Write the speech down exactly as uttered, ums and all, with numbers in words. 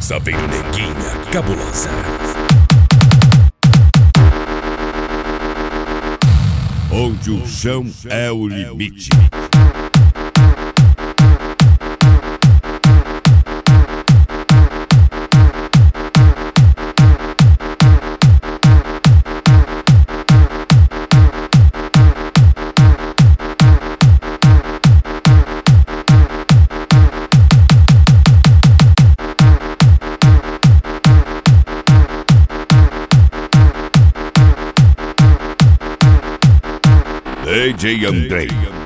Saveiro Neguinha Cabulosa. Onde o chão é o limite. D J Andrei.